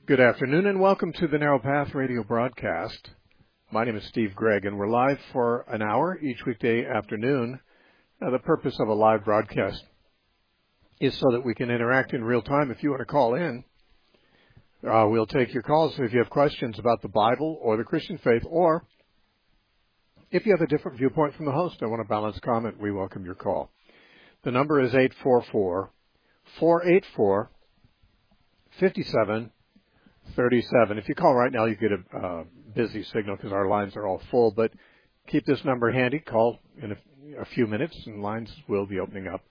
Good afternoon and welcome to the Narrow Path radio broadcast. My name is Steve Gregg and we're live for an hour each weekday afternoon. The purpose of a live broadcast is so that we can interact in real time. If you want to call in, we'll take your calls if you have questions about the Bible or the Christian faith, or if you have a different viewpoint from the host and want a balanced comment, we welcome your call. The number is 844-484-5737. If you call right now, you get a busy signal because our lines are all full, but keep this number handy. Call in a few minutes and lines will be opening up.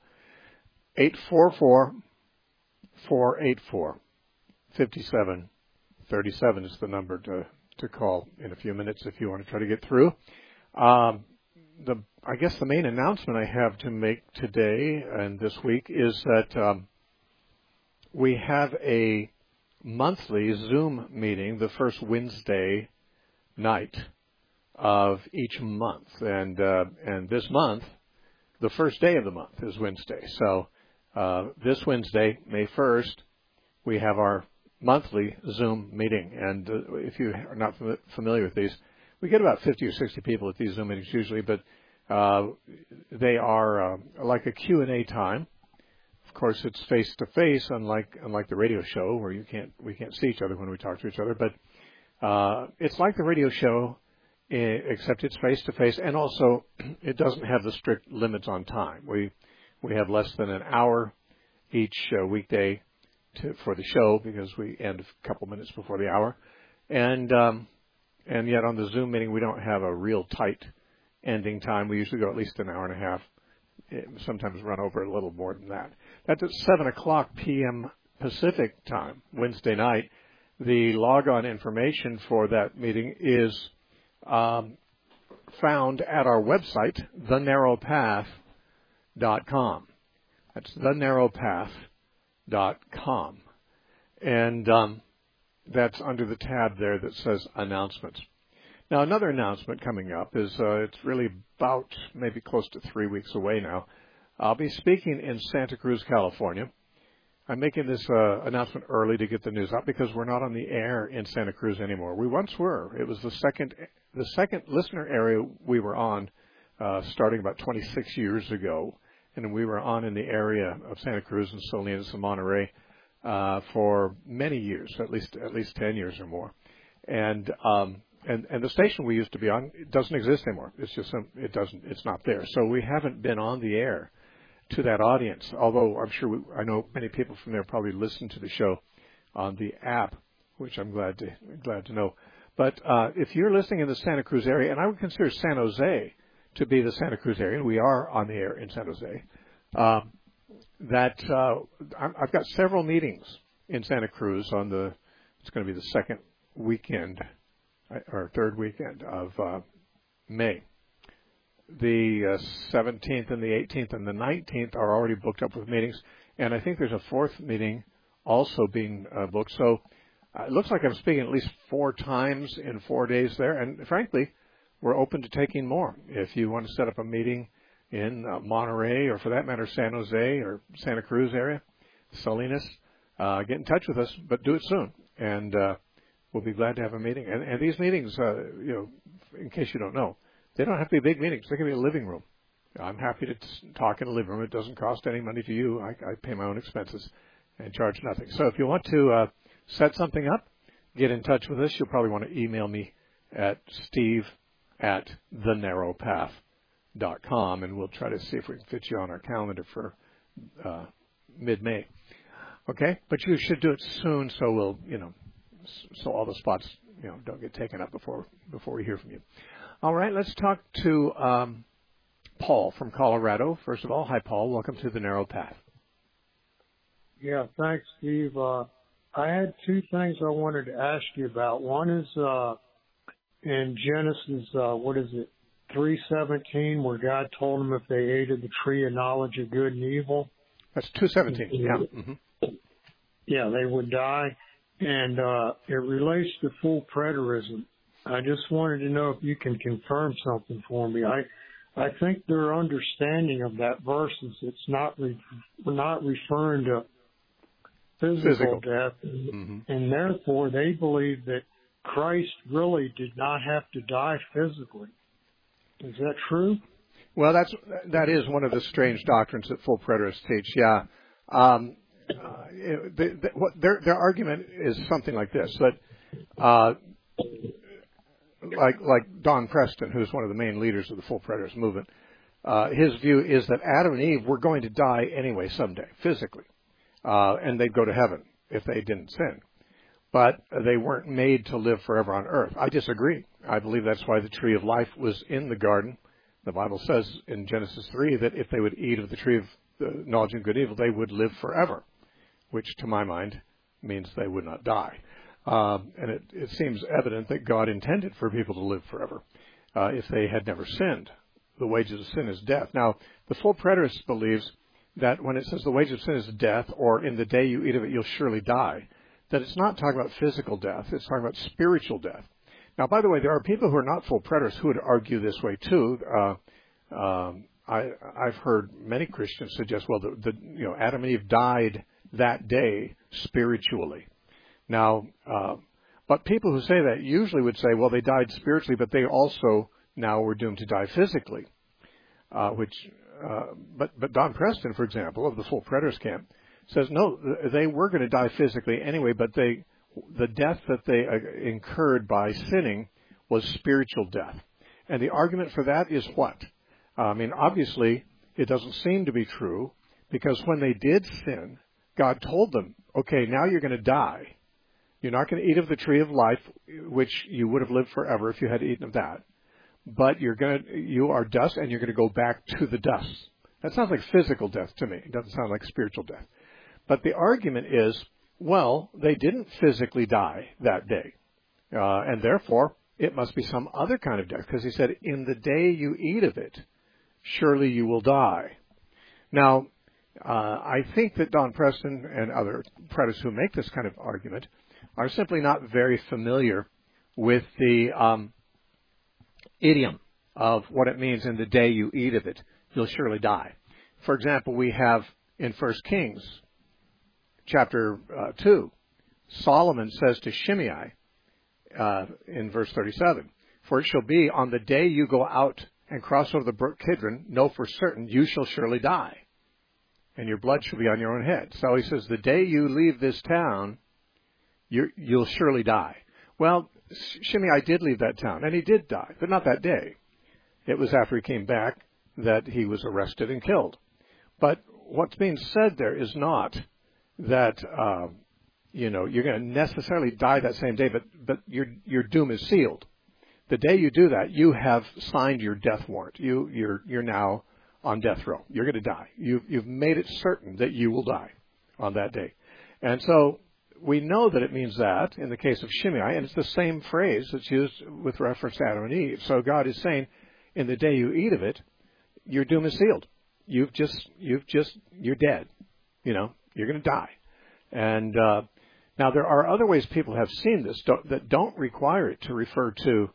844-484-5737 is the number to call in a few minutes if you want to try to get through. I guess the main announcement I have to make today and this week is that we have a monthly Zoom meeting the first Wednesday night of each month, and this month, the first day of the month is Wednesday. So this Wednesday, May 1st, we have our monthly Zoom meeting, and if you are not familiar with these, we get about 50 or 60 people at these Zoom meetings usually, but they are like a Q&A time. Of course, it's face-to-face, unlike the radio show where we can't see each other when we talk to each other. But it's like the radio show, except it's face-to-face, and also it doesn't have the strict limits on time. We have less than an hour each weekday for the show because we end a couple minutes before the hour, and yet on the Zoom meeting we don't have a real tight ending time. We usually go at least an hour and a half. Sometimes run over a little more than that. That's at 7 o'clock p.m. Pacific time, Wednesday night. The logon information for that meeting is found at our website, thenarrowpath.com. That's thenarrowpath.com. And that's under the tab there that says announcements. Now, another announcement coming up is it's really about maybe close to 3 weeks away now. I'll be speaking in Santa Cruz, California. I'm making this announcement early to get the news out because we're not on the air in Santa Cruz anymore. We once were. It was the second listener area we were on starting about 26 years ago, and we were on in the area of Santa Cruz and Salinas and Monterey for many years, at least 10 years or more, and the station we used to be on, it doesn't exist anymore. It's not there. So we haven't been on the air to that audience, although I know many people from there probably listen to the show on the app, which I'm glad to know. But if you're listening in the Santa Cruz area, and I would consider San Jose to be the Santa Cruz area, and we are on the air in San Jose, I've got several meetings in Santa Cruz it's going to be the second weekend or third weekend of May. The 17th and the 18th and the 19th are already booked up with meetings, and I think there's a fourth meeting also being booked. So it looks like I'm speaking at least 4 times in 4 days there, and frankly, we're open to taking more. If you want to set up a meeting in Monterey, or for that matter, San Jose or Santa Cruz area, Salinas, get in touch with us, but do it soon. And we'll be glad to have a meeting. And these meetings, in case you don't know, they don't have to be big meetings. They can be a living room. I'm happy to talk in a living room. It doesn't cost any money to you. I pay my own expenses and charge nothing. So if you want to set something up, get in touch with us. You'll probably want to email me at steve@thenarrowpath.com, and we'll try to see if we can fit you on our calendar for mid-May. Okay? But you should do it soon so so all the spots, don't get taken up before we hear from you. All right, let's talk to Paul from Colorado. First of all, hi, Paul. Welcome to the Narrow Path. Yeah, thanks, Steve. I had 2 things I wanted to ask you about. One is in Genesis, 3:17, where God told them if they ate of the tree of knowledge of good and evil. That's 2:17. Yeah. Mm-hmm. Yeah, they would die. And it relates to full preterism. I just wanted to know if you can confirm something for me. I think their understanding of that verse is it's not referring to physical death, and therefore they believe that Christ really did not have to die physically. Is that true? Well, that is one of the strange doctrines that full preterists teach. Yeah, their argument is something like this: that like Don Preston, who's one of the main leaders of the full preterist movement, his view is that Adam and Eve were going to die anyway someday, physically, and they'd go to heaven if they didn't sin. But they weren't made to live forever on earth. I disagree. I believe that's why the tree of life was in the garden. The Bible says in Genesis 3 that if they would eat of the tree of the knowledge of good and evil, they would live forever, which to my mind means they would not die. And it seems evident that God intended for people to live forever if they had never sinned. The wages of sin is death. Now, the full preterist believes that when it says the wages of sin is death, or in the day you eat of it, you'll surely die, that it's not talking about physical death, it's talking about spiritual death. Now, by the way, there are people who are not full preterists who would argue this way too. I've heard many Christians suggest, well, Adam and Eve died that day spiritually. Now, but people who say that usually would say, well, they died spiritually, but they also now were doomed to die physically. But Don Preston, for example, of the full preterist camp, says no, they were going to die physically anyway, but the death that they incurred by sinning was spiritual death. And the argument for that is what? I mean, obviously, it doesn't seem to be true, because when they did sin, God told them, okay, now you're going to die. You're not going to eat of the tree of life, which you would have lived forever if you had eaten of that. But you are dust, and you're going to go back to the dust. That sounds like physical death to me. It doesn't sound like spiritual death. But the argument is, well, they didn't physically die that day. And therefore, it must be some other kind of death. Because he said, in the day you eat of it, surely you will die. Now, I think that Don Preston and other preterists who make this kind of argument are simply not very familiar with the idiom of what it means in the day you eat of it, you'll surely die. For example, we have in 1 Kings chapter 2, Solomon says to Shimei in verse 37, for it shall be on the day you go out and cross over the brook Kidron, know for certain you shall surely die, and your blood shall be on your own head. So he says, the day you leave this town, you'll surely die. Well, Shimei did leave that town, and he did die, but not that day. It was after he came back that he was arrested and killed. But what's being said there is not that you're going to necessarily die that same day, but your doom is sealed. The day you do that, you have signed your death warrant. You're now on death row. You're going to die. You've made it certain that you will die on that day. And so we know that it means that in the case of Shimei, and it's the same phrase that's used with reference to Adam and Eve. So God is saying, in the day you eat of it, your doom is sealed. You're dead. You're going to die. And now there are other ways people have seen this that don't require it to refer to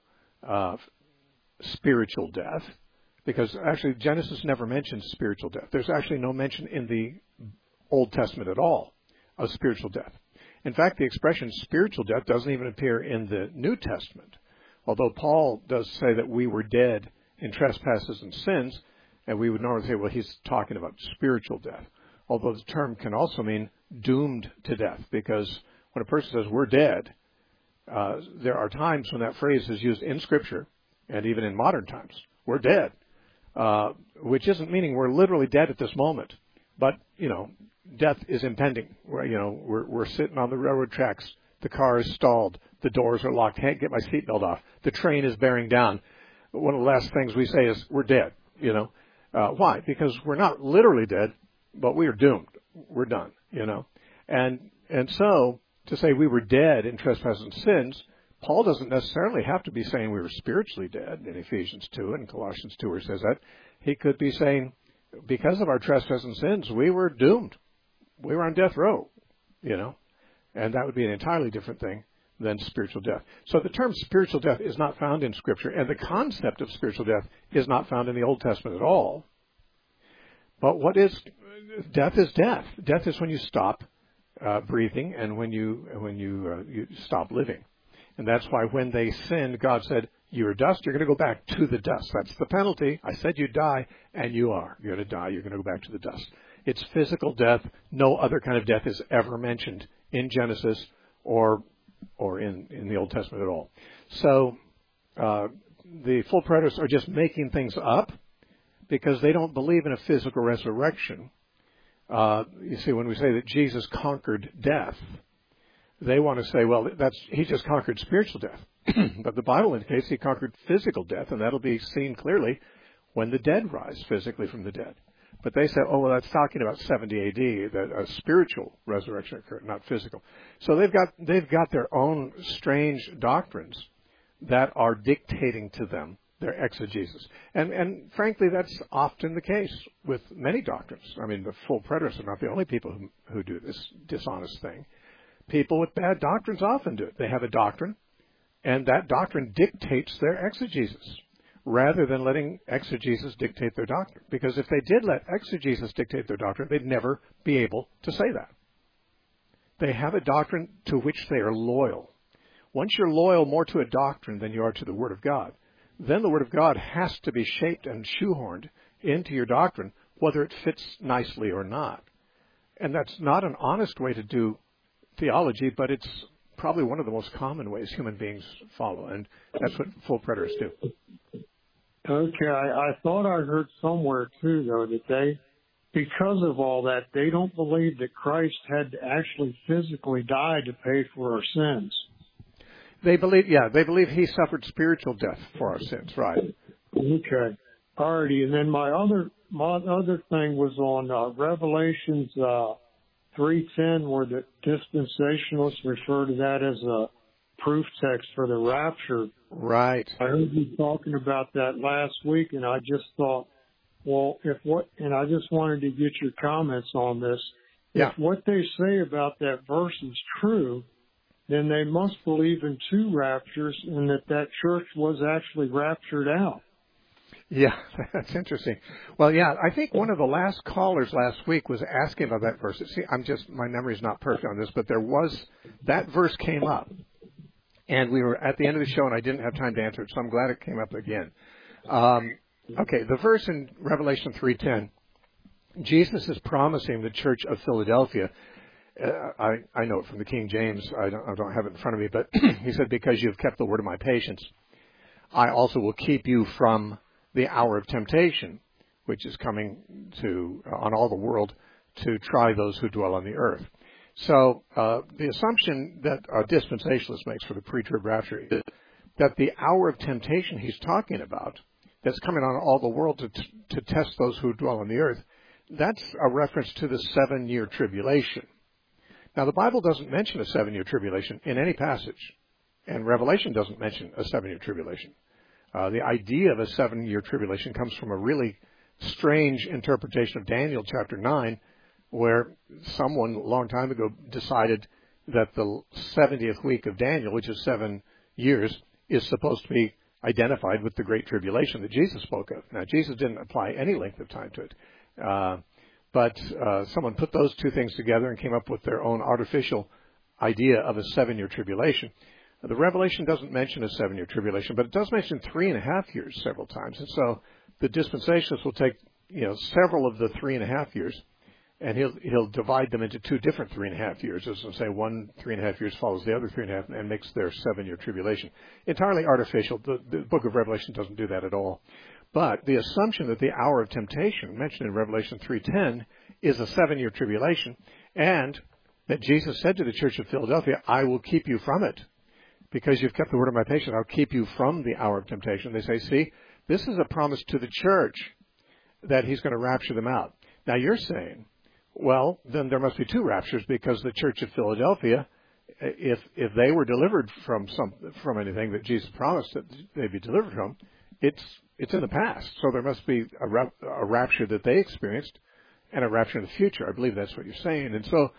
spiritual death, because actually Genesis never mentions spiritual death. There's actually no mention in the Old Testament at all of spiritual death. In fact, the expression spiritual death doesn't even appear in the New Testament, although Paul does say that we were dead in trespasses and sins, and we would normally say, well, he's talking about spiritual death, although the term can also mean doomed to death, because when a person says we're dead, there are times when that phrase is used in Scripture, and even in modern times, we're dead, which isn't meaning we're literally dead at this moment, but, death is impending. We're sitting on the railroad tracks, the car is stalled, the doors are locked, can't get my seatbelt off, the train is bearing down. One of the last things we say is, we're dead, Why? Because we're not literally dead, but we are doomed. We're done, And so, to say we were dead in trespasses and sins, Paul doesn't necessarily have to be saying we were spiritually dead in Ephesians 2 and Colossians 2 where he says that. He could be saying, because of our trespasses and sins, we were doomed. We were on death row, And that would be an entirely different thing than spiritual death. So the term spiritual death is not found in Scripture, and the concept of spiritual death is not found in the Old Testament at all. But what is death is death. Death is when you stop breathing and when you stop living. And that's why when they sinned, God said, "You're dust. You're going to go back to the dust. That's the penalty. I said you'd die, and you are. You're going to die. You're going to go back to the dust." It's physical death. No other kind of death is ever mentioned in Genesis or in the Old Testament at all. So the full preterists are just making things up because they don't believe in a physical resurrection. You see, when we say that Jesus conquered death, they want to say, well, he just conquered spiritual death. But the Bible indicates he conquered physical death, and that'll be seen clearly when the dead rise physically from the dead. But they say, oh, well, that's talking about 70 A.D., that a spiritual resurrection occurred, not physical. So they've got their own strange doctrines that are dictating to them their exegesis. And frankly, that's often the case with many doctrines. I mean, the full preterists are not the only people who do this dishonest thing. People with bad doctrines often do it. They have a doctrine, and that doctrine dictates their exegesis, rather than letting exegesis dictate their doctrine. Because if they did let exegesis dictate their doctrine, they'd never be able to say that. They have a doctrine to which they are loyal. Once you're loyal more to a doctrine than you are to the Word of God, then the Word of God has to be shaped and shoehorned into your doctrine, whether it fits nicely or not. And that's not an honest way to do theology, but it's probably one of the most common ways human beings follow, and that's what full preterists do. Okay, I thought I heard somewhere too, though, that they, because of all that, they don't believe that Christ had to actually physically die to pay for our sins. They believe he suffered spiritual death for our sins, right? Okay, alrighty. And then my other thing was on Revelations 3:10, where the dispensationalists refer to that as a proof text for the rapture. Right. I heard you talking about that last week, and I just thought, well, and I just wanted to get your comments on this. Yeah. If what they say about that verse is true, then they must believe in two raptures and that church was actually raptured out. Yeah, that's interesting. Well, yeah, I think one of the last callers last week was asking about that verse. See, my memory's not perfect on this, but that verse came up. And we were at the end of the show, and I didn't have time to answer it, so I'm glad it came up again. Okay, the verse in Revelation 3:10, Jesus is promising the church of Philadelphia. I know it from the King James. I don't have it in front of me, but he said, "Because you have kept the word of my patience, I also will keep you from the hour of temptation, which is coming on all the world to try those who dwell on the earth." So the assumption that a dispensationalist makes for the pre-trib rapture is that the hour of temptation he's talking about, that's coming on all the world to test those who dwell on the earth, that's a reference to the 7-year tribulation. Now, the Bible doesn't mention a 7-year tribulation in any passage, and Revelation doesn't mention a 7-year tribulation. The idea of a 7-year tribulation comes from a really strange interpretation of Daniel chapter 9, where someone a long time ago decided that the 70th week of Daniel, which is 7 years, is supposed to be identified with the Great Tribulation that Jesus spoke of. Now, Jesus didn't apply any length of time to it, but someone put those two things together and came up with their own artificial idea of a 7-year tribulation. The Revelation doesn't mention a 7-year tribulation, but it does mention 3.5 years several times. And so the dispensationalists will take several of the 3.5 years, and he'll divide them into two different 3.5 years. As I say, one 3.5 years follows the other 3.5 and makes their 7-year tribulation. Entirely artificial. The book of Revelation doesn't do that at all. But the assumption that the hour of temptation mentioned in Revelation 3:10 is a 7-year tribulation, and that Jesus said to the church of Philadelphia, "I will keep you from it. Because you've kept the word of my patience, I'll keep you from the hour of temptation." They say, see, this is a promise to the church that he's going to rapture them out. Now you're saying, well, then there must be two raptures, because the church of Philadelphia, if they were delivered from anything that Jesus promised that they'd be delivered from, it's in the past. So there must be a rapture that they experienced and a rapture in the future. I believe that's what you're saying. And so,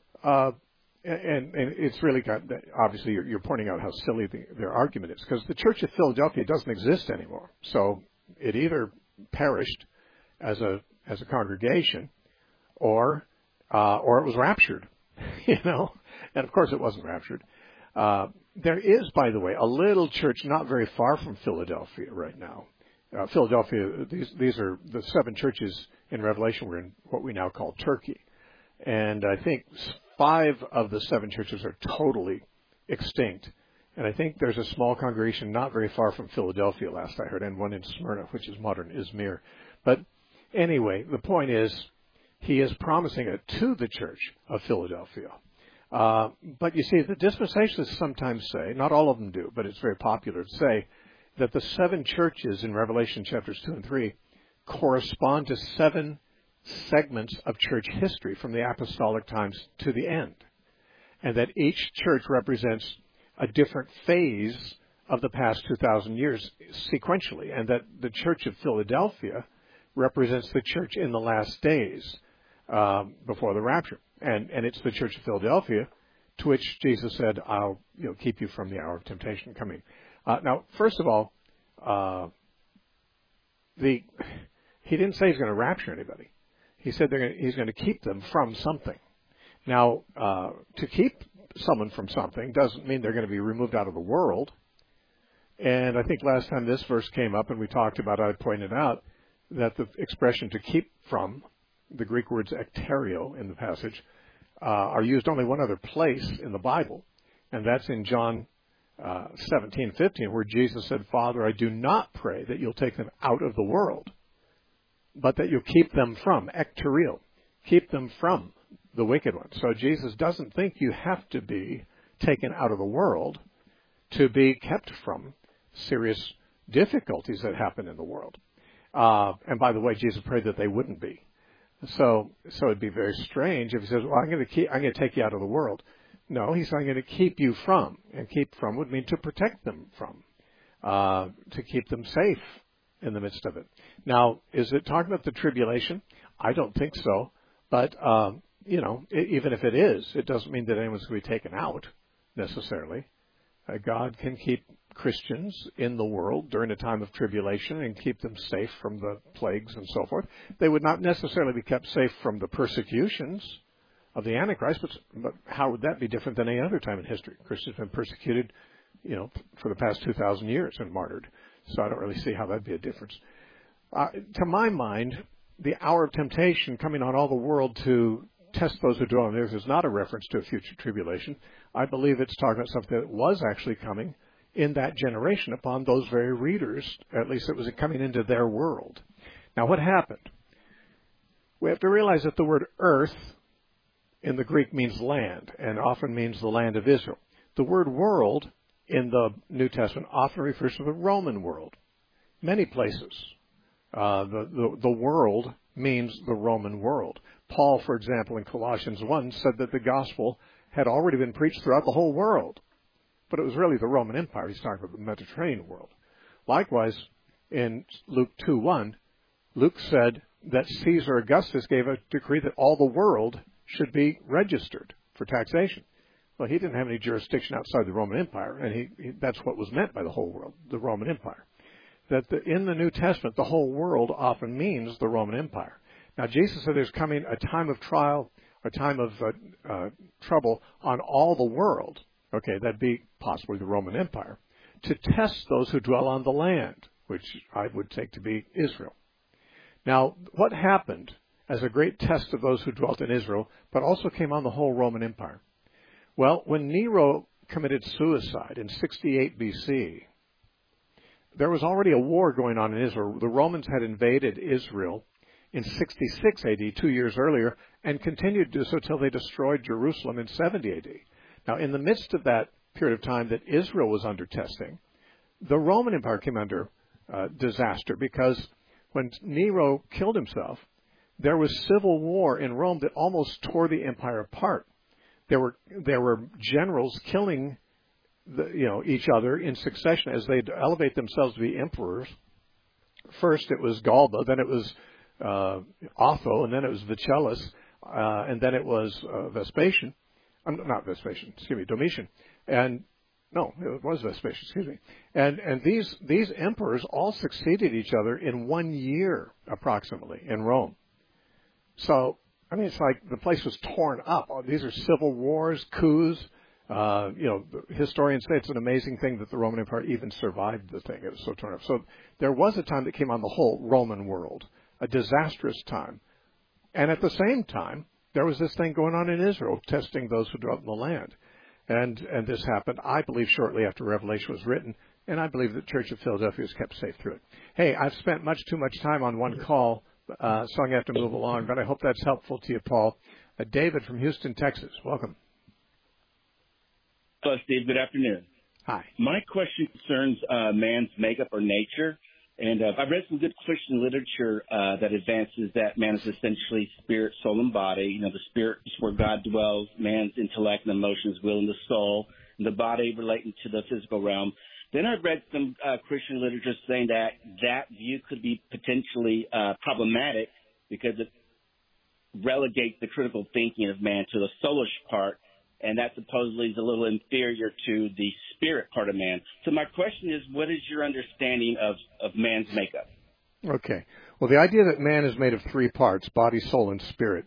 and it's really got, obviously you're pointing out how silly their argument is, because the church of Philadelphia doesn't exist anymore. So it either perished as a congregation, or it was raptured. And of course it wasn't raptured. There is, by the way, a little church not very far from Philadelphia right now. Philadelphia, these are the 7 churches in Revelation were in what we now call Turkey. And I think 5 of the 7 churches are totally extinct. And I think there's a small congregation not very far from Philadelphia, last I heard, and one in Smyrna, which is modern Izmir. But anyway, the point is, he is promising it to the church of Philadelphia. But you see, the dispensationalists sometimes say, not all of them do, but it's very popular to say, that the 7 churches in Revelation chapters 2 and 3 correspond to 7 segments of church history from the apostolic times to the end. And that each church represents a different phase of the past 2,000 years sequentially. And that the church of Philadelphia represents the church in the last days before the rapture. And it's the church of Philadelphia to which Jesus said, I'll keep you from the hour of temptation coming. Now, first of all, he didn't say he's going to rapture anybody. He said he's going to keep them from something. Now, to keep someone from something doesn't mean they're going to be removed out of the world. And I think last time this verse came up and we talked about it, I pointed out that the expression to keep from, the Greek words ekterio in the passage, are used only one other place in the Bible, and that's in John 17:15, where Jesus said, Father, I do not pray that you'll take them out of the world, but that you'll keep them from, ekterio, keep them from the wicked one. So Jesus doesn't think you have to be taken out of the world to be kept from serious difficulties that happen in the world. And by the way, Jesus prayed that they wouldn't be. So it'd be very strange if he says, well, I'm going to take you out of the world. No, he's saying I'm going to keep you from. And keep from would mean to protect them from, to keep them safe in the midst of it. Now, is it talking about the tribulation? I don't think so. But, even if it is, it doesn't mean that anyone's going to be taken out necessarily. God can keep Christians in the world during a time of tribulation and keep them safe from the plagues and so forth. They would not necessarily be kept safe from the persecutions of the Antichrist, but how would that be different than any other time in history? Christians have been persecuted, for the past 2,000 years and martyred. So I don't really see how that'd be a difference. To my mind, the hour of temptation coming on all the world to test those who dwell on the earth is not a reference to a future tribulation. I believe it's talking about something that was actually coming in that generation upon those very readers. At least it was coming into their world. Now, what happened? We have to realize that the word earth in the Greek means land and often means the land of Israel. The word world in the New Testament often refers to the Roman world. Many places, the world means the Roman world. Paul, for example, in Colossians 1 said that the gospel had already been preached throughout the whole world. But it was really the Roman Empire. He's talking about the Mediterranean world. Likewise, in Luke 2:1, Luke said that Caesar Augustus gave a decree that all the world should be registered for taxation. Well, he didn't have any jurisdiction outside the Roman Empire, and that's what was meant by the whole world, the Roman Empire. That in the New Testament, the whole world often means the Roman Empire. Now, Jesus said there's coming a time of trial, a time of trouble on all the world. Okay, that'd be possibly the Roman Empire, to test those who dwell on the land, which I would take to be Israel. Now, what happened as a great test of those who dwelt in Israel, but also came on the whole Roman Empire? Well, when Nero committed suicide in 68 BC, there was already a war going on in Israel. The Romans had invaded Israel in 66 AD, 2 years earlier, and continued to do so till they destroyed Jerusalem in 70 AD. Now, in the midst of that period of time that Israel was under testing, the Roman Empire came under disaster because when Nero killed himself, there was civil war in Rome that almost tore the empire apart. There were generals killing each other in succession as they'd elevate themselves to be emperors. First it was Galba, then it was Otho, and then it was Vitellius, and then it was Vespasian. Domitian. And no, it was Vespasian, excuse me. And these emperors all succeeded each other in 1 year, approximately, in Rome. So I mean, it's like the place was torn up. These are civil wars, coups. The historians say it's an amazing thing that the Roman Empire even survived the thing. It was so torn up. So there was a time that came on the whole Roman world, a disastrous time. And at the same time, there was this thing going on in Israel, testing those who dwelt in the land. And this happened, I believe, shortly after Revelation was written, and I believe the Church of Philadelphia was kept safe through it. Hey, I've spent too much time on one call, so I'm going to have to move along, but I hope that's helpful to you, Paul. David from Houston, Texas. Welcome. Hello, Steve. Good afternoon. Hi. My question concerns man's makeup or nature. And I've read some good Christian literature that advances that man is essentially spirit, soul, and body. You know, the spirit is where God dwells, man's intellect and emotions, will, and the soul, and the body relating to the physical realm. Then I've read some Christian literature saying that view could be potentially problematic because it relegates the critical thinking of man to the soulish part, and that supposedly is a little inferior to the spirit part of man. So my question is, what is your understanding of man's makeup? Okay. Well, the idea that man is made of three parts, body, soul, and spirit,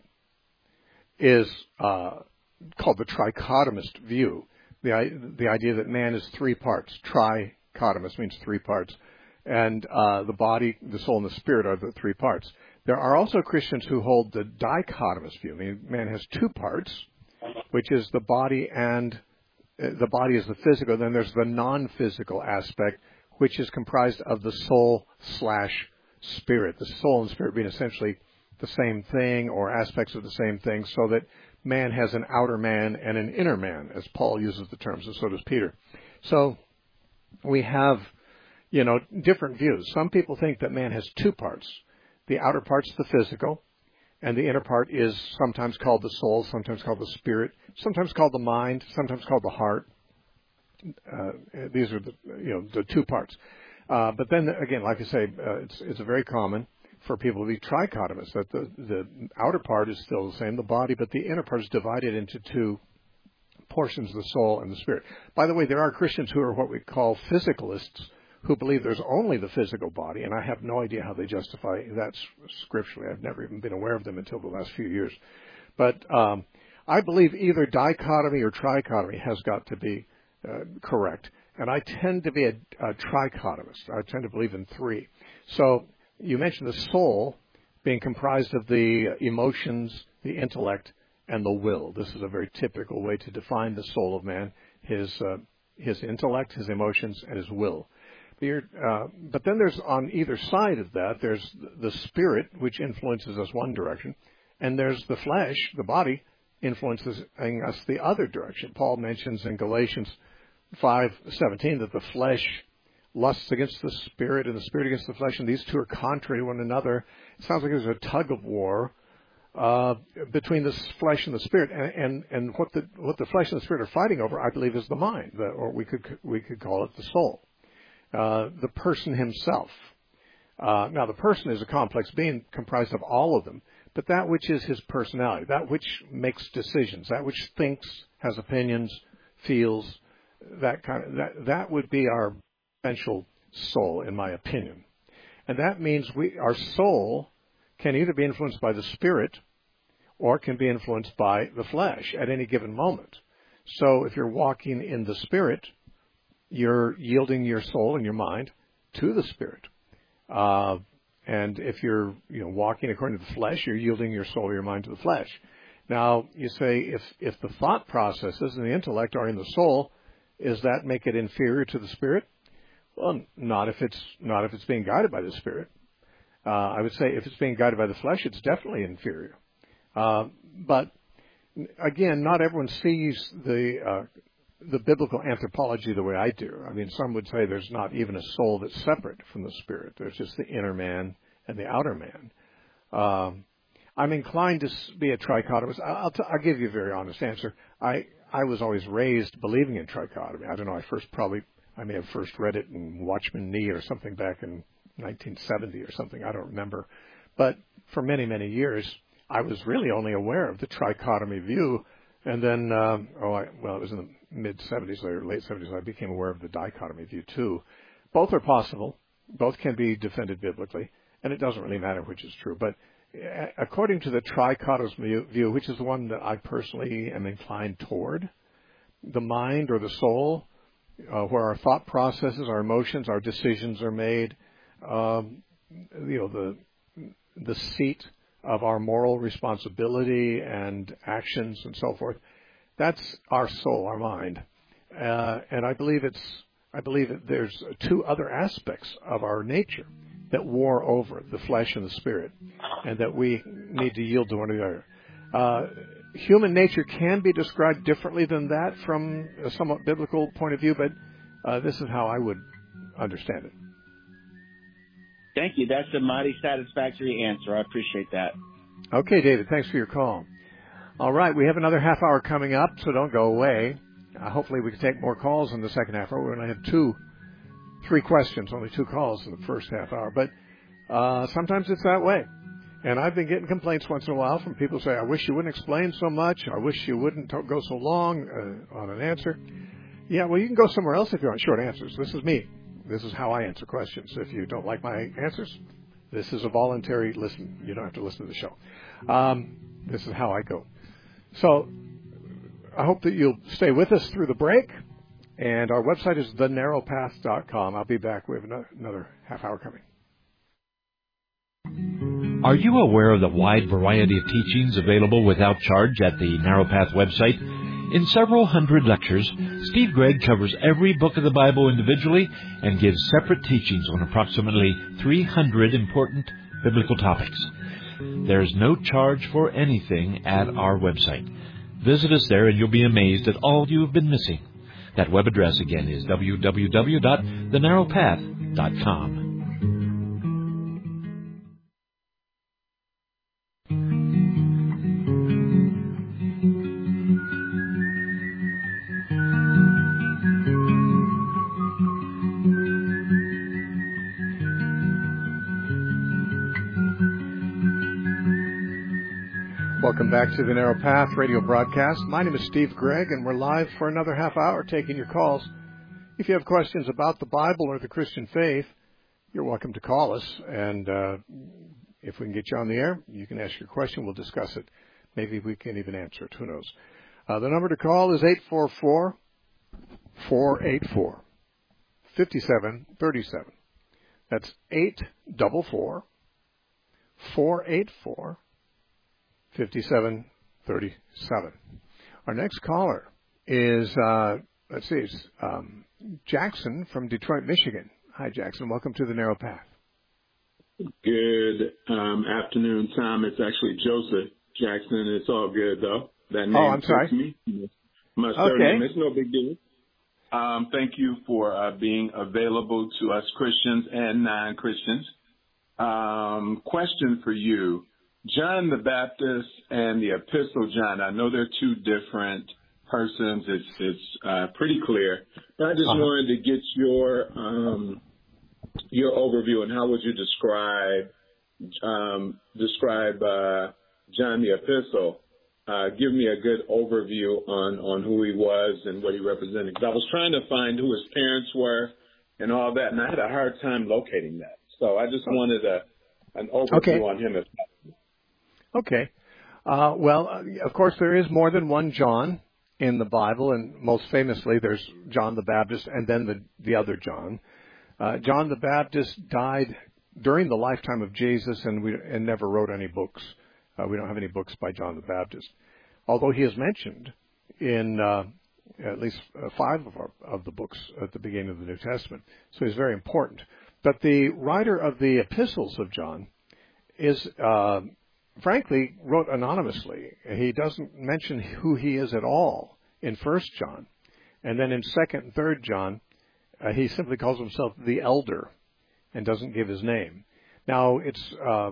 is called the trichotomist view. The idea that man is three parts. Trichotomist means three parts. And the body, the soul, and the spirit are the three parts. There are also Christians who hold the dichotomist view. I mean, man has two parts, which is the body, and the body is the physical. Then there's the non-physical aspect, which is comprised of the soul/spirit. The soul and spirit being essentially the same thing or aspects of the same thing, so that man has an outer man and an inner man, as Paul uses the terms, and so does Peter. So we have, different views. Some people think that man has two parts. The outer part's the physical, and the inner part is sometimes called the soul, sometimes called the spirit, sometimes called the mind, sometimes called the heart. These are the two parts. But then again, like I say, it's very common for people to be trichotomous, that the outer part is still the same, the body, but the inner part is divided into two portions, the soul and the spirit. By the way, there are Christians who are what we call physicalists, who believe there's only the physical body, and I have no idea how they justify that scripturally. I've never even been aware of them until the last few years. But I believe either dichotomy or trichotomy has got to be correct, and I tend to be a trichotomist. I tend to believe in three. So you mentioned the soul being comprised of the emotions, the intellect, and the will. This is a very typical way to define the soul of man, his intellect, his emotions, and his will. But then there's, on either side of that, there's the spirit, which influences us one direction, and there's the flesh, the body, influences us the other direction. Paul mentions in Galatians 5:17 that the flesh lusts against the spirit and the spirit against the flesh, and these two are contrary to one another. It sounds like there's a tug of war between the flesh and the spirit, and what the flesh and the spirit are fighting over, I believe, is the mind, or we could call it the soul. The person himself. Now, the person is a complex being comprised of all of them, but that which is his personality, that which makes decisions, that which thinks, has opinions, feels, that would be our essential soul, in my opinion. And that means our soul can either be influenced by the spirit or can be influenced by the flesh at any given moment. So if you're walking in the spirit, you're yielding your soul and your mind to the spirit. And if you're walking according to the flesh, you're yielding your soul or your mind to the flesh. Now, you say if the thought processes and the intellect are in the soul, does that make it inferior to the spirit? Well, not if it's being guided by the spirit. I would say if it's being guided by the flesh, it's definitely inferior. But again, not everyone sees the biblical anthropology the way I do. I mean, some would say there's not even a soul that's separate from the spirit. There's just the inner man and the outer man. I'm inclined to be a trichotomist. I'll give you a very honest answer. I was always raised believing in trichotomy. I don't know. I may have first read it in Watchman Nee or something back in 1970 or something. I don't remember. But for many, many years, I was really only aware of the trichotomy view. And then, it was in the mid-'70s or late '70s, I became aware of the dichotomy view too. Both are possible. Both can be defended biblically, and it doesn't really matter which is true. But according to the trichotomous view, which is the one that I personally am inclined toward, the mind or the soul, where our thought processes, our emotions, our decisions are made, the seat of our moral responsibility and actions and so forth, that's our soul, our mind. And I believe that there's two other aspects of our nature that war over the flesh and the spirit, and that we need to yield to one another. Human nature can be described differently than that from a somewhat biblical point of view, but this is how I would understand it. Thank you. That's a mighty satisfactory answer. I appreciate that. Okay, David, thanks for your call. All right, we have another half hour coming up, so don't go away. Hopefully we can take more calls in the second half hour. We're going to have three questions, only 2 calls in the first half hour. But sometimes it's that way. And I've been getting complaints once in a while from people who say, I wish you wouldn't explain so much. I wish you wouldn't go so long on an answer. Yeah, well, you can go somewhere else if you want short answers. This is me. This is how I answer questions. If you don't like my answers, this is a voluntary listen. You don't have to listen to the show. This is how I go. So I hope that you'll stay with us through the break. And our website is thenarrowpath.com. I'll be back. We have another half hour coming. Are you aware of the wide variety of teachings available without charge at the Narrow Path website? In several hundred lectures, Steve Gregg covers every book of the Bible individually and gives separate teachings on approximately 300 important biblical topics. There's no charge for anything at our website. Visit us there and you'll be amazed at all you have been missing. That web address again is www.thenarrowpath.com. Welcome back to the Narrow Path radio broadcast. My name is Steve Gregg, and we're live for another half hour taking your calls. If you have questions about the Bible or the Christian faith, you're welcome to call us. And if we can get you on the air, you can ask your question. We'll discuss it. Maybe we can even answer it. Who knows? The number to call is 844-484-5737. That's 844-484-5737. Our next caller is, Jackson from Detroit, Michigan. Hi, Jackson. Welcome to the Narrow Path. Good afternoon, Tom. It's actually Joseph Jackson. It's all good, though. That name I'm sorry. Me. My surname. It's no big deal. Thank you for being available to us Christians and non-Christians. Question for you. John the Baptist and the Epistle John, I know they're two different persons. It's pretty clear. But I just wanted to get your overview and how would you describe John the Epistle. Give me a good overview on who he was and what he represented. Because I was trying to find who his parents were and all that, and I had a hard time locating that. So I just wanted an overview on him if possible. Okay. Of course, there is more than one John in the Bible, and most famously, there's John the Baptist and then the other John. John the Baptist died during the lifetime of Jesus and never wrote any books. We don't have any books by John the Baptist, although he is mentioned in at least 5 of the books at the beginning of the New Testament. So he's very important. But the writer of the epistles of John is frankly, wrote anonymously. He doesn't mention who he is at all in 1 John. And then in 2nd and 3rd John, he simply calls himself the elder and doesn't give his name. Now, it's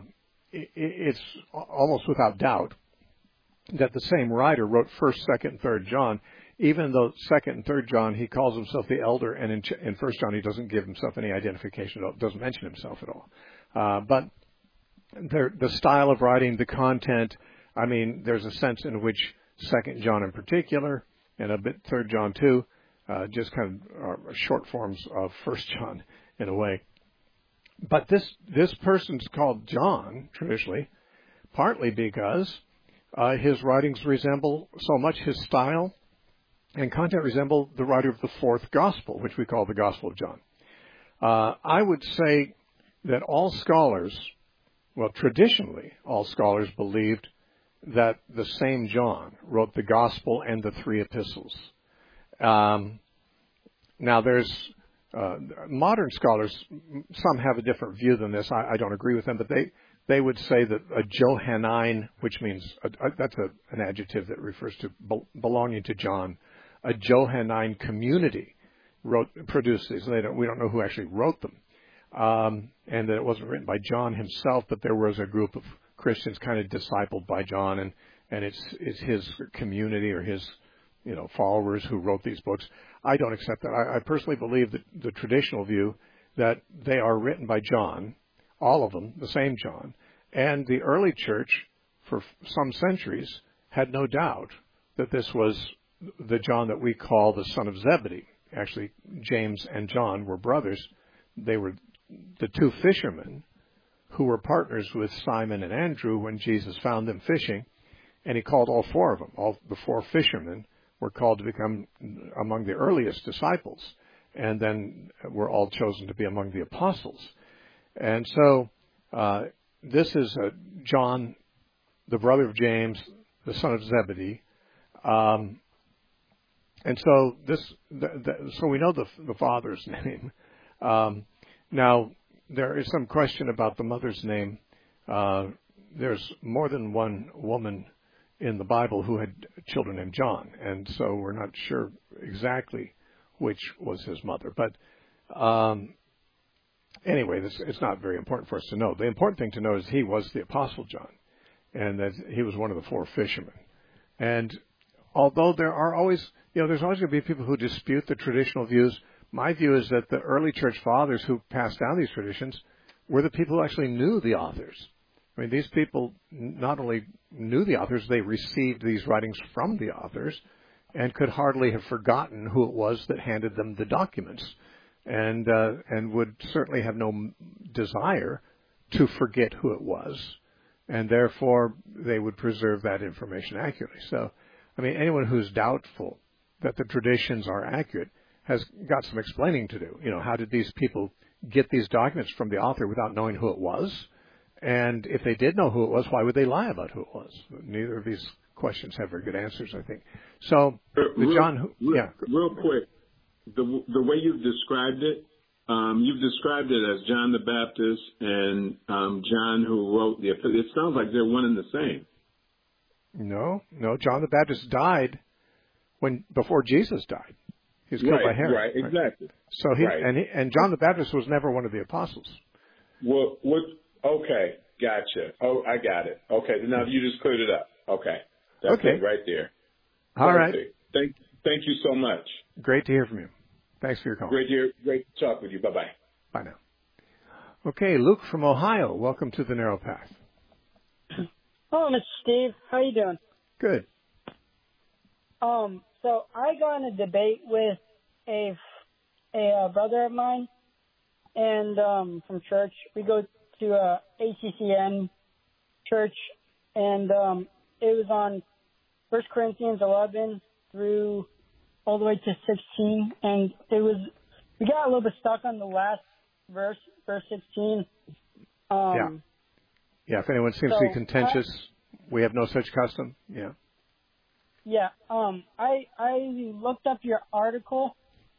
almost without doubt that the same writer wrote 1st, 2nd, and 3rd John, even though 2nd and 3rd John, he calls himself the elder, and in 1 John, he doesn't give himself any identification at all, doesn't mention himself at all. But the style of writing, the content, I mean, there's a sense in which 2nd John in particular, and a bit 3rd John too, just kind of are short forms of 1 John in a way. But this person's called John, traditionally, partly because his writings resemble so much, his style and content resemble the writer of the fourth gospel, which we call the Gospel of John. I would say that all scholars, well, traditionally, all scholars believed that the same John wrote the gospel and the three epistles. Now, there's modern scholars, some have a different view than this. I don't agree with them, but they would say that a Johannine, which means, that's an adjective that refers to belonging to John, a Johannine community produced these. We don't know who actually wrote them. And that it wasn't written by John himself, but there was a group of Christians kind of discipled by John, and it's his community or his followers who wrote these books. I don't accept that. I personally believe that the traditional view that they are written by John, all of them, the same John, and the early church for some centuries had no doubt that this was the John that we call the son of Zebedee. Actually, James and John were brothers. They were the two fishermen who were partners with Simon and Andrew when Jesus found them fishing, and he called all four of them. All the four fishermen were called to become among the earliest disciples, and then were all chosen to be among the apostles. And so this is John, the brother of James, the son of Zebedee. And so so we know the father's name. Now, there is some question about the mother's name. There's more than one woman in the Bible who had children named John, and so we're not sure exactly which was his mother. But anyway, it's not very important for us to know. The important thing to know is he was the Apostle John, and that he was one of the four fishermen. And although there are always, there's always going to be people who dispute the traditional views, my view is that the early church fathers who passed down these traditions were the people who actually knew the authors. I mean, these people not only knew the authors, they received these writings from the authors and could hardly have forgotten who it was that handed them the documents, and would certainly have no desire to forget who it was, and therefore they would preserve that information accurately. So, I mean, anyone who's doubtful that the traditions are accurate has got some explaining to do. How did these people get these documents from the author without knowing who it was? And if they did know who it was, why would they lie about who it was? Neither of these questions have very good answers, I think. So, real quick, the way you've described it, as John the Baptist and John who wrote the epistle. It sounds like they're one and the same. No. John the Baptist died before Jesus died. He was killed by Herod. Right, exactly. So and John the Baptist was never one of the apostles. Well, okay, gotcha. Oh, I got it. Okay, now you just cleared it up. Okay, that's it right there. All right. Thank you so much. Great to hear from you. Thanks for your call. Great to talk with you. Bye-bye. Bye now. Okay, Luke from Ohio. Welcome to the Narrow Path. Hello, Mr. Steve. How you doing? Good. So I got in a debate with a brother of mine, and from church. We go to a ACCN church, and it was on 1 Corinthians 11 through all the way to 16, and we got a little bit stuck on the last verse 16. Yeah, if anyone seems to be contentious, we have no such custom. Yeah. Yeah, I looked up your article,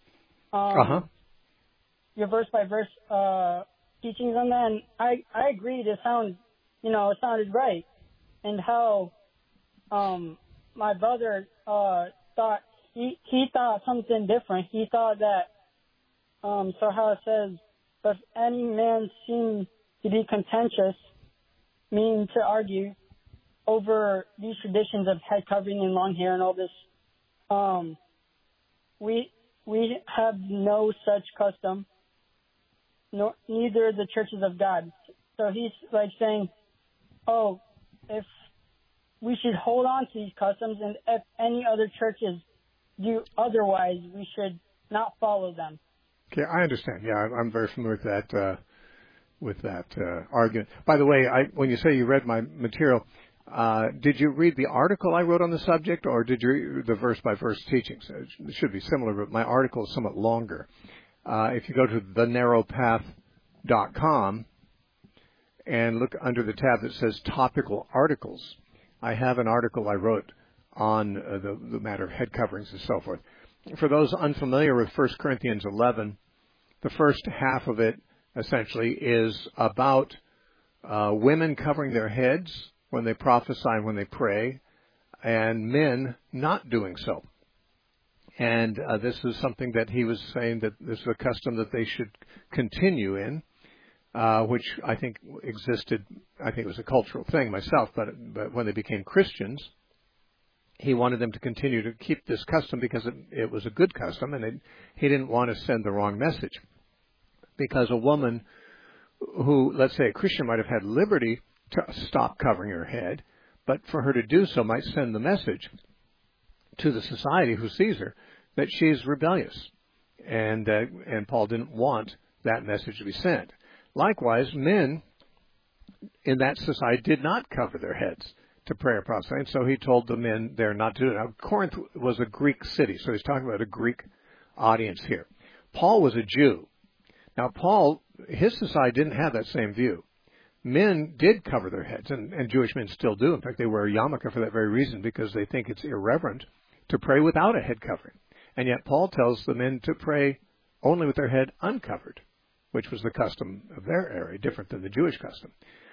your verse by verse teachings on that, and I agreed. It sounded right, and how my brother thought he thought something different. He thought that so how it says, but if any man seem to be contentious, meaning to argue over these traditions of head covering and long hair and all this, we have no such custom, neither the churches of God. So he's like saying, if we should hold on to these customs, and if any other churches do otherwise, we should not follow them. Okay, I understand. Yeah, I'm very familiar with that. with that argument. By the way, when you say you read my material, did you read the article I wrote on the subject, or did you read the verse-by-verse teachings? It should be similar, but my article is somewhat longer. If you go to thenarrowpath.com and look under the tab that says Topical Articles, I have an article I wrote on the matter of head coverings and so forth. For those unfamiliar with 1 Corinthians 11, the first half of it essentially is about women covering their heads when they prophesy and when they pray, and men not doing so. And this is something that he was saying that this is a custom that they should continue in, which I think existed. I think it was a cultural thing myself, but when they became Christians, he wanted them to continue to keep this custom because it was a good custom, and he didn't want to send the wrong message. Because a woman who, let's say a Christian, might have had liberty to stop covering her head, but for her to do so might send the message to the society who sees her that she's rebellious. And Paul didn't want that message to be sent. Likewise, men in that society did not cover their heads to pray or prophesy, and so he told the men there not to do it. Now, Corinth was a Greek city, so he's talking about a Greek audience here. Paul was a Jew. Now, Paul, his society didn't have that same view. Men did cover their heads, and Jewish men still do. In fact, they wear a yarmulke for that very reason, because they think it's irreverent to pray without a head covering. And yet Paul tells the men to pray only with their head uncovered, which was the custom of their area, different than the Jewish custom.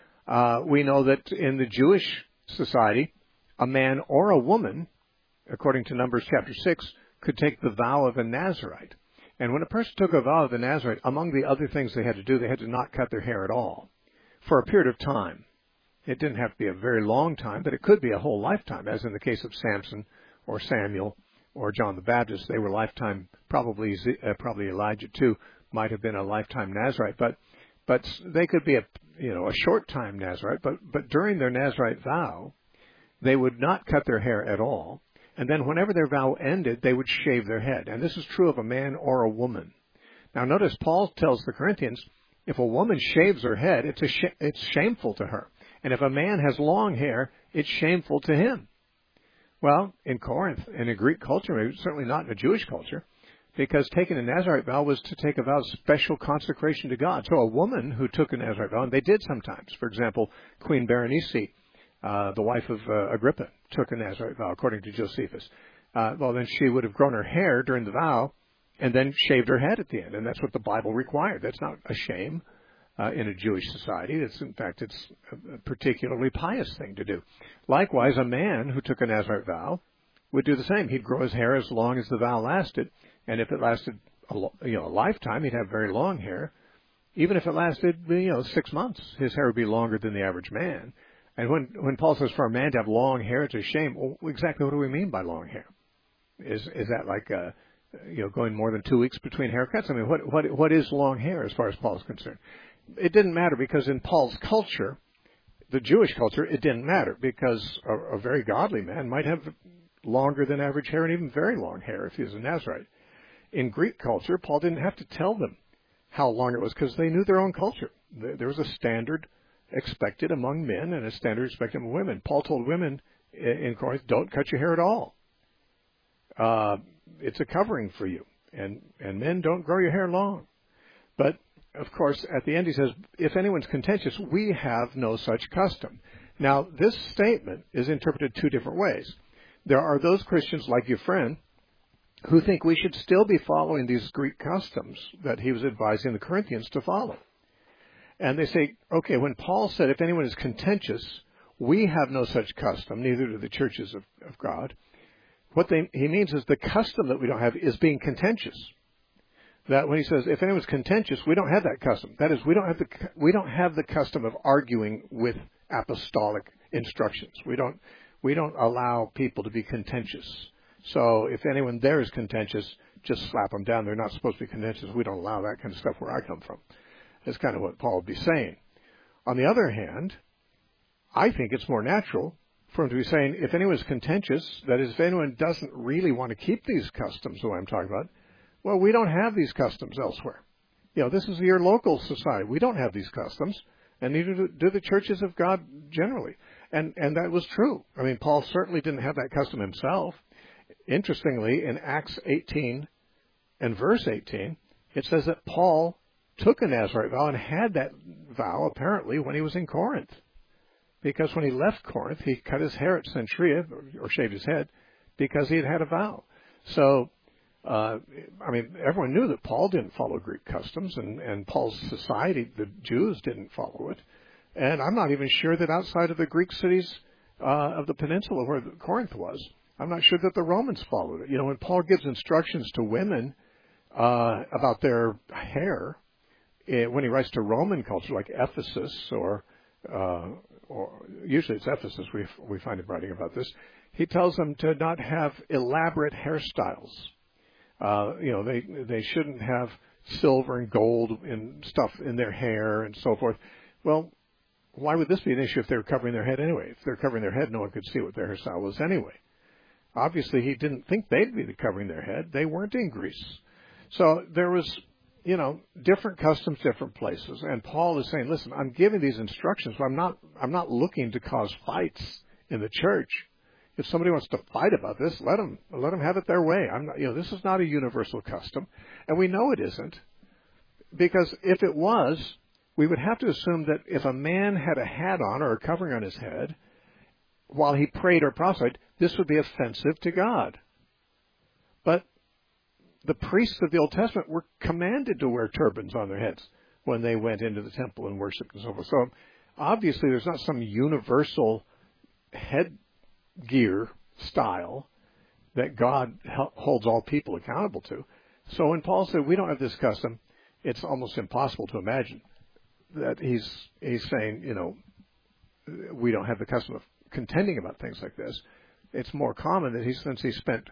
We know that in the Jewish society, a man or a woman, according to Numbers chapter 6, could take the vow of a Nazirite. And when a person took a vow of the Nazirite, among the other things they had to do, they had to not cut their hair at all for a period of time. It didn't have to be a very long time, but it could be a whole lifetime, as in the case of Samson or Samuel or John the Baptist. They were lifetime, probably Elijah too might have been a lifetime Nazirite, but they could be a short time Nazirite, but during their Nazirite vow, they would not cut their hair at all. And then whenever their vow ended, they would shave their head. And this is true of a man or a woman. Now notice Paul tells the Corinthians, if a woman shaves her head, it's shameful to her. And if a man has long hair, it's shameful to him. Well, in Corinth, in a Greek culture, certainly not in a Jewish culture, because taking a Nazirite vow was to take a vow of special consecration to God. So a woman who took a Nazirite vow, and they did sometimes. For example, Queen Berenice, the wife of Agrippa, took a Nazirite vow, according to Josephus. Then she would have grown her hair during the vow and then shaved her head at the end. And that's what the Bible required. That's not a shame in a Jewish society. It's a particularly pious thing to do. Likewise, a man who took a Nazirite vow would do the same. He'd grow his hair as long as the vow lasted. And if it lasted a lifetime, he'd have very long hair. Even if it lasted 6 months, his hair would be longer than the average man. And when Paul says for a man to have long hair, it's a shame. Well, exactly what do we mean by long hair? Is that like going more than 2 weeks between haircuts? I mean, what is long hair as far as Paul's concerned? It didn't matter, because in Paul's culture, the Jewish culture, it didn't matter, because a very godly man might have longer than average hair and even very long hair if he was a Nazirite. In Greek culture, Paul didn't have to tell them how long it was, because they knew their own culture. There was a standard expected among men and a standard expected among women. Paul told women in Corinth, don't cut your hair at all. It's a covering for you. And men, don't grow your hair long. But, of course, at the end he says, if anyone's contentious, we have no such custom. Now, this statement is interpreted two different ways. There are those Christians like your friend who think we should still be following these Greek customs that he was advising the Corinthians to follow. And they say, okay, when Paul said, if anyone is contentious, we have no such custom, neither do the churches of God. What he means is the custom that we don't have is being contentious. That when he says, if anyone's contentious, we don't have that custom. That is, we don't have the custom of arguing with apostolic instructions. We don't allow people to be contentious. So if anyone there is contentious, just slap them down. They're not supposed to be contentious. We don't allow that kind of stuff where I come from. That's kind of what Paul would be saying. On the other hand, I think it's more natural for him to be saying, if anyone's contentious, that is, if anyone doesn't really want to keep these customs, what I'm talking about, well, we don't have these customs elsewhere. This is your local society. We don't have these customs, and neither do the churches of God generally. And that was true. I mean, Paul certainly didn't have that custom himself. Interestingly, in Acts 18 and verse 18, it says that Paul took a Nazarite vow and had that vow apparently when he was in Corinth. Because when he left Corinth, he cut his hair at Cenchrea, or shaved his head, because he had a vow. So, everyone knew that Paul didn't follow Greek customs, and Paul's society, the Jews, didn't follow it. And I'm not even sure that outside of the Greek cities of the peninsula where Corinth was, I'm not sure that the Romans followed it. When Paul gives instructions to women about their hair, when he writes to Roman culture like Ephesus or usually it's Ephesus, we find him writing about this, he tells them to not have elaborate hairstyles. They shouldn't have silver and gold and stuff in their hair and so forth. Well, why would this be an issue if they were covering their head anyway? If they're covering their head, no one could see what their hairstyle was anyway. Obviously, he didn't think they'd be covering their head. They weren't in Greece. So there was, different customs, different places. And Paul is saying, listen, I'm giving these instructions, but I'm not looking to cause fights in the church. If somebody wants to fight about this, let them have it their way. This is not a universal custom. And we know it isn't. Because if it was, we would have to assume that if a man had a hat on or a covering on his head while he prayed or prophesied, this would be offensive to God. But the priests of the Old Testament were commanded to wear turbans on their heads when they went into the temple and worshipped and so forth. So obviously there's not some universal headgear style that God holds all people accountable to. So when Paul said we don't have this custom, it's almost impossible to imagine that he's saying, we don't have the custom of contending about things like this. It's more common that since he spent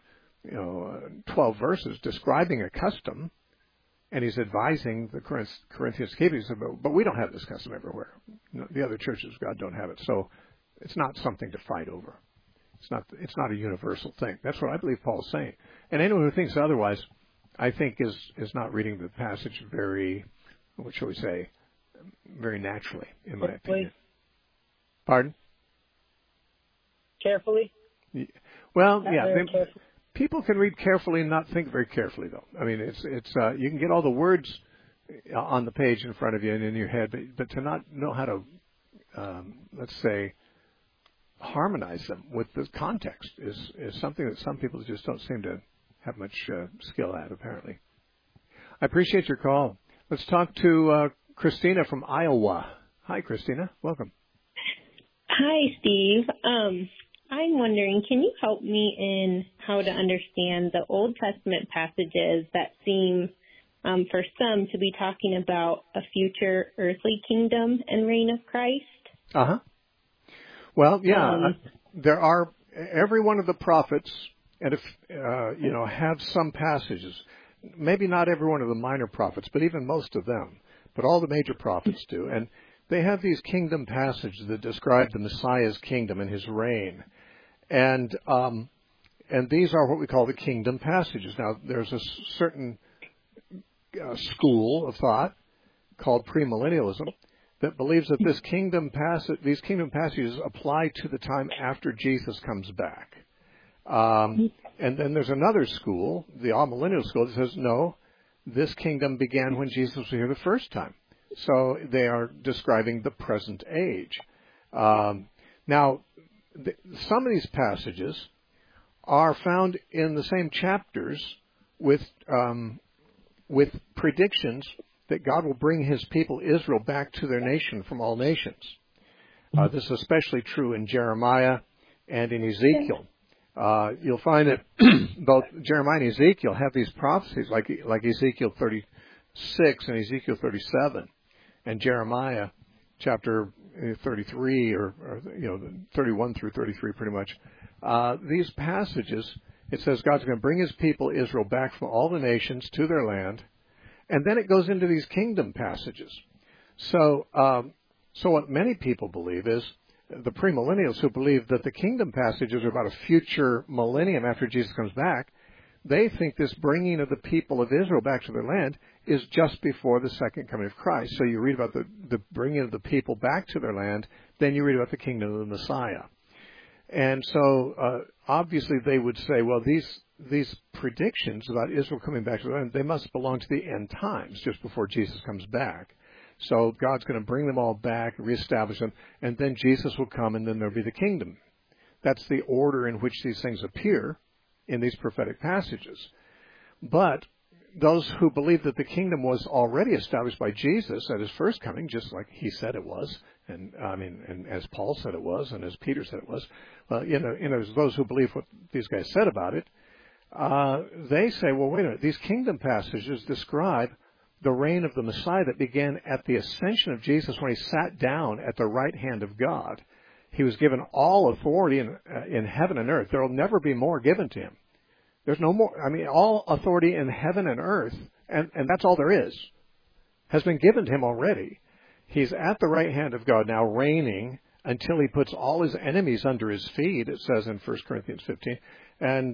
12 verses describing a custom, and he's advising the Corinthians to keep it, but we don't have this custom everywhere. The other churches of God don't have it, so it's not something to fight over. It's not a universal thing. That's what I believe Paul's saying. And anyone who thinks otherwise, I think is not reading the passage very, what shall we say, very naturally, in my opinion. Pardon? Carefully? Well, yeah. People can read carefully and not think very carefully, though. I mean, it's you can get all the words on the page in front of you and in your head, but to not know how to, let's say, harmonize them with the context is something that some people just don't seem to have much skill at, apparently. I appreciate your call. Let's talk to Christina from Iowa. Hi, Christina. Welcome. Hi, Steve. I'm wondering, can you help me in how to understand the Old Testament passages that seem, for some, to be talking about a future earthly kingdom and reign of Christ? Uh-huh. Well, yeah, there are, every one of the prophets, and if, have some passages, maybe not every one of the minor prophets, but even most of them, but all the major prophets do, and they have these kingdom passages that describe the Messiah's kingdom and his reign. And these are what we call the kingdom passages. Now, there's a certain school of thought called premillennialism that believes that these kingdom passages apply to the time after Jesus comes back. And then there's another school, the amillennial school, that says, no, this kingdom began when Jesus was here the first time. So they are describing the present age. Now, some of these passages are found in the same chapters with predictions that God will bring his people Israel back to their nation from all nations. This is especially true in Jeremiah and in Ezekiel. You'll find that both Jeremiah and Ezekiel have these prophecies, like Ezekiel 36 and Ezekiel 37, and Jeremiah chapter 33 or 31 through 33 pretty much. These passages, it says God's going to bring his people Israel back from all the nations to their land, and then it goes into these kingdom passages. So what many people believe is, the premillennials who believe that the kingdom passages are about a future millennium after Jesus comes back, they think this bringing of the people of Israel back to their land is just before the second coming of Christ. So you read about the bringing of the people back to their land, then you read about the kingdom of the Messiah. And so obviously they would say, well, these predictions about Israel coming back to the land, they must belong to the end times, just before Jesus comes back. So God's going to bring them all back, reestablish them, and then Jesus will come, and then there'll be the kingdom. That's the order in which these things appear in these prophetic passages. But those who believe that the kingdom was already established by Jesus at his first coming, just like he said it was, and as Paul said it was, and as Peter said it was, those who believe what these guys said about it, they say, well, wait a minute, these kingdom passages describe the reign of the Messiah that began at the ascension of Jesus when he sat down at the right hand of God. He was given all authority in heaven and earth. There will never be more given to him. There's no more. All authority in heaven and earth, and that's all there is, has been given to him already. He's at the right hand of God now, reigning until he puts all his enemies under his feet, it says in 1 Corinthians 15. And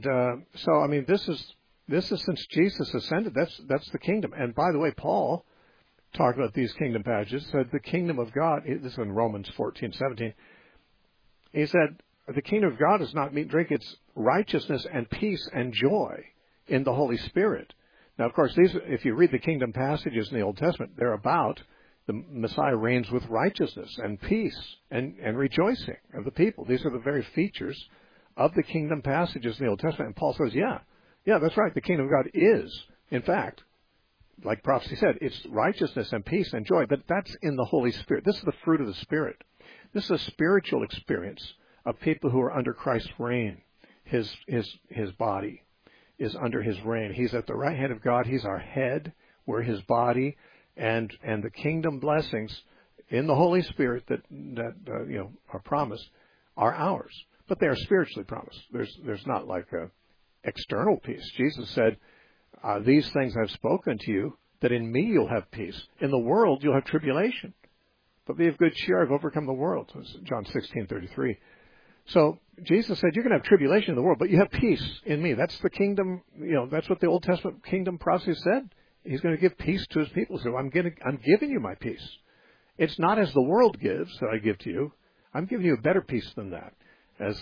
this is since Jesus ascended. That's the kingdom. And by the way, Paul talked about these kingdom passages, said the kingdom of God, this is in Romans 14:17, he said, the kingdom of God is not meat and drink, it's righteousness and peace and joy in the Holy Spirit. Now, of course, if you read the kingdom passages in the Old Testament, they're about the Messiah reigns with righteousness and peace and rejoicing of the people. These are the very features of the kingdom passages in the Old Testament. And Paul says, yeah, that's right. The kingdom of God is, in fact, like prophecy said, it's righteousness and peace and joy, but that's in the Holy Spirit. This is the fruit of the Spirit. This is a spiritual experience of people who are under Christ's reign. His body is under his reign. He's at the right hand of God. He's our head. We're his body, and the kingdom blessings in the Holy Spirit that are promised are ours. But they are spiritually promised. There's not like a external peace. Jesus said, "These things I've spoken to you, that in me you'll have peace. In the world you'll have tribulation, but be of good cheer. I've overcome the world." John 16:33. So Jesus said, you're going to have tribulation in the world, but you have peace in me. That's the kingdom. That's what the Old Testament kingdom prophecy said. He's going to give peace to his people. So I'm giving you my peace. It's not as the world gives that I give to you. I'm giving you a better peace than that. As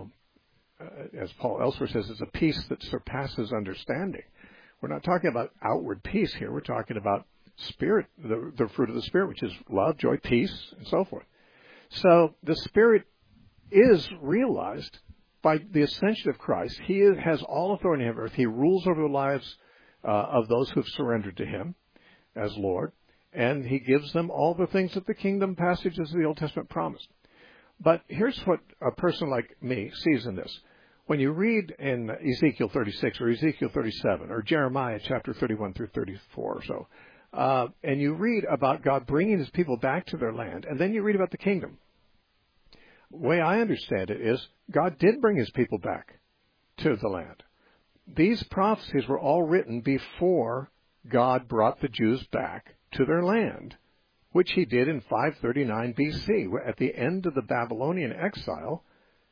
Paul elsewhere says, it's a peace that surpasses understanding. We're not talking about outward peace here. We're talking about spirit, the fruit of the Spirit, which is love, joy, peace, and so forth. So the Spirit is realized by the ascension of Christ. He has all authority on earth. He rules over the lives of those who have surrendered to him as Lord, and he gives them all the things that the kingdom passages of the Old Testament promised. But here's what a person like me sees in this. When you read in Ezekiel 36 or Ezekiel 37 or Jeremiah chapter 31 through 34 or so, and you read about God bringing his people back to their land, and then you read about the kingdom, the way I understand it is God did bring his people back to the land. These prophecies were all written before God brought the Jews back to their land, which he did in 539 BC. At the end of the Babylonian exile,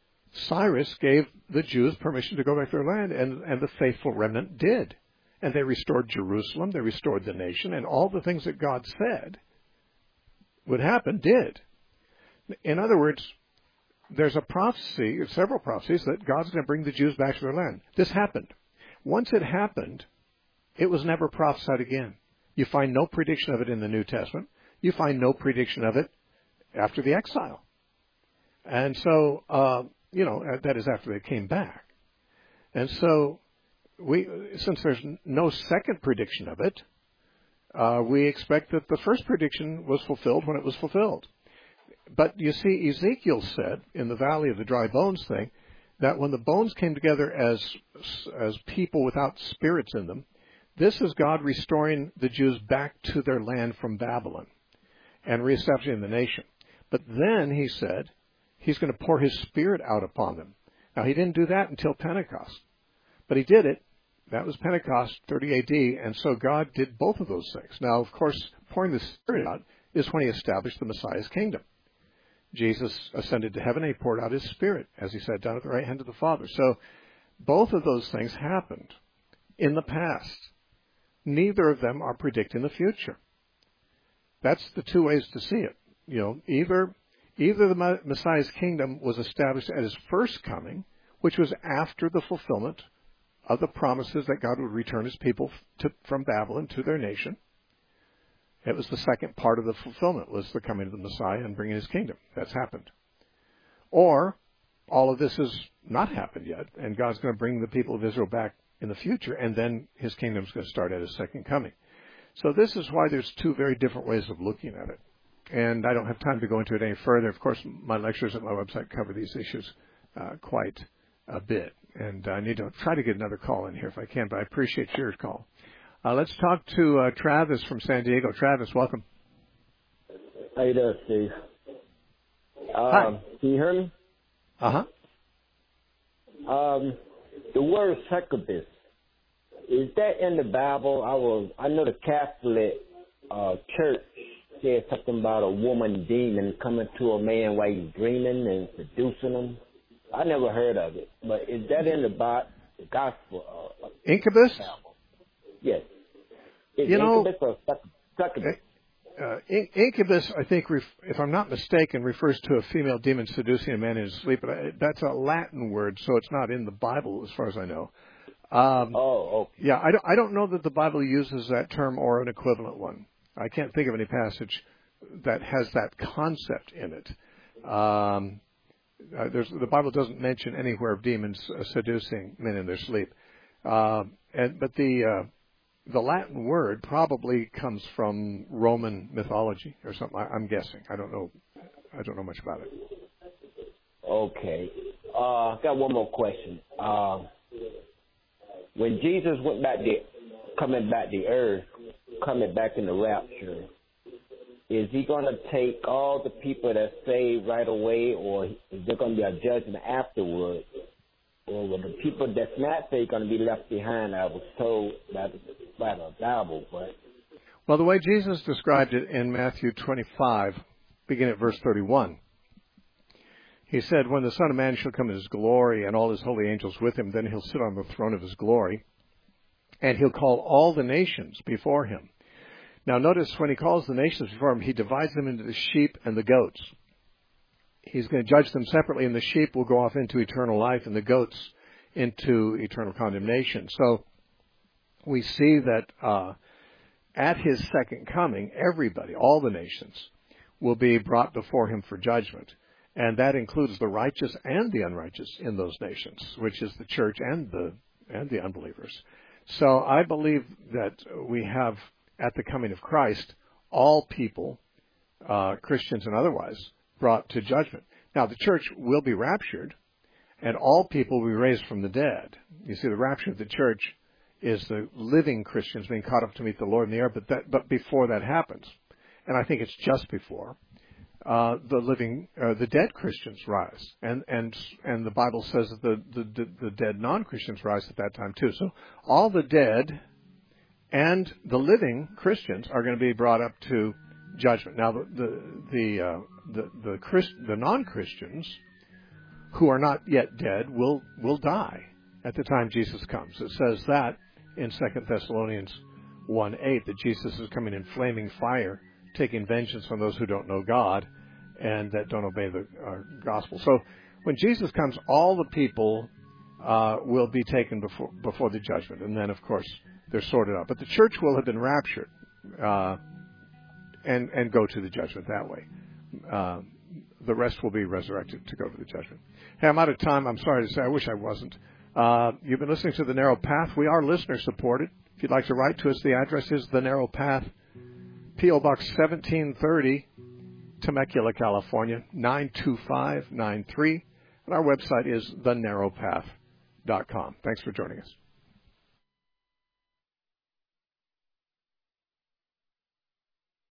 Cyrus gave the Jews permission to go back to their land, and the faithful remnant did. And they restored Jerusalem, they restored the nation, and all the things that God said would happen did. In other words, there's a prophecy, several prophecies, that God's going to bring the Jews back to their land. This happened. Once it happened, it was never prophesied again. You find no prediction of it in the New Testament. You find no prediction of it after the exile. And so, that is after they came back. And so, since there's no second prediction of it, we expect that the first prediction was fulfilled when it was fulfilled. But you see, Ezekiel said in the Valley of the Dry Bones thing that when the bones came together as people without spirits in them, this is God restoring the Jews back to their land from Babylon and reestablishing the nation. But then he said he's going to pour his Spirit out upon them. Now, he didn't do that until Pentecost, but he did it. That was Pentecost, 30 AD, and so God did both of those things. Now, of course, pouring the Spirit out is when he established the Messiah's kingdom. Jesus ascended to heaven and he poured out his Spirit, as he sat down at the right hand of the Father. So both of those things happened in the past. neither of them are predicting the future. That's the two ways to see it. Either the Messiah's kingdom was established at his first coming, which was after the fulfillment of the promises that God would return his people from Babylon to their nation. It was the second part of the fulfillment, was the coming of the Messiah and bringing his kingdom. That's happened. Or all of this has not happened yet, and God's going to bring the people of Israel back in the future, and then his kingdom's going to start at his second coming. So this is why there's two very different ways of looking at it. And I don't have time to go into it any further. Of course, my lectures at my website cover these issues quite a bit. And I need to try to get another call in here if I can, but I appreciate your call. Let's talk to Travis from San Diego. Travis, welcome. How you doing, Steve? Hi. Can you hear me? Uh-huh. The word succubus, is that in the Bible? I know the Catholic Church said something about a woman demon coming to a man while he's dreaming and seducing him. I never heard of it, but is that in the gospel? Incubus? Yes. Is incubus or succubus? Incubus, I think, if I'm not mistaken, refers to a female demon seducing a man in his sleep. But that's a Latin word, so it's not in the Bible, as far as I know. Okay. Yeah, I don't know that the Bible uses that term or an equivalent one. I can't think of any passage that has that concept in it. The Bible doesn't mention anywhere of demons seducing men in their sleep. But the Latin word probably comes from Roman mythology or something. I'm guessing. I don't know much about it. Okay. I've got one more question. When Jesus went back coming back to earth, coming back in the rapture, is he going to take all the people that saved right away, or is there going to be a judgment afterwards? Or will the people that's not saved going to be left behind? I was told by the Bible, but... Well, the way Jesus described it in Matthew 25, beginning at verse 31, he said, "When the Son of Man shall come in his glory and all his holy angels with him, then he'll sit on the throne of his glory, and he'll call all the nations before him." Now notice, when he calls the nations before him, he divides them into the sheep and the goats. He's going to judge them separately, and the sheep will go off into eternal life and the goats into eternal condemnation. So we see that at his second coming, everybody, all the nations, will be brought before him for judgment. And that includes the righteous and the unrighteous in those nations, which is the church and the unbelievers. So I believe that we have, at the coming of Christ, all people, Christians and otherwise, brought to judgment. Now, the church will be raptured, and all people will be raised from the dead. You see, the rapture of the church is the living Christians being caught up to meet the Lord in the air, but before that happens, and I think it's just before, the dead Christians rise, and the Bible says that the dead non-Christians rise at that time too. So all the dead and the living Christians are going to be brought up to judgment. Now the non-Christians who are not yet dead will die at the time Jesus comes. It says that in 2 Thessalonians 1:8 that Jesus is coming in flaming fire, taking vengeance on those who don't know God and that don't obey the gospel. So when Jesus comes, all the people will be taken before the judgment, and then of course they're sorted out. But the church will have been raptured and go to the judgment that way. The rest will be resurrected to go to the judgment. Hey, I'm out of time. I'm sorry to say. I wish I wasn't. You've been listening to The Narrow Path. We are listener-supported. If you'd like to write to us, the address is The Narrow Path, P.O. Box 1730, Temecula, California, 92593. And our website is thenarrowpath.com. Thanks for joining us.